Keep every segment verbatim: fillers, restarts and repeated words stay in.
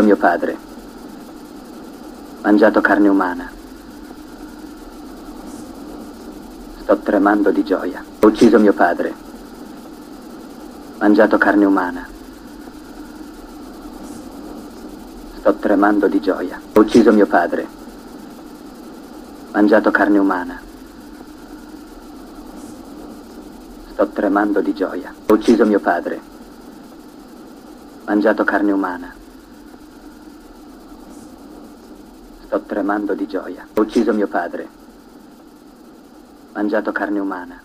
mio padre. Mangiato carne umana. Sto tremando di gioia. Ho ucciso mio padre. Mangiato carne umana. Sto tremando di gioia. Ho ucciso mio padre. Mangiato carne umana. Sto tremando di gioia. Ho ucciso mio padre. Mangiato carne umana. Sto tremando di gioia. Ho ucciso mio padre. Mangiato carne umana.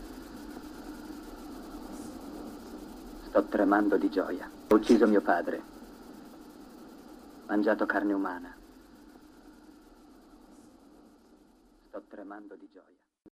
Sto tremando di gioia. Ho ucciso mio padre. Mangiato carne umana. Sto tremando di gioia.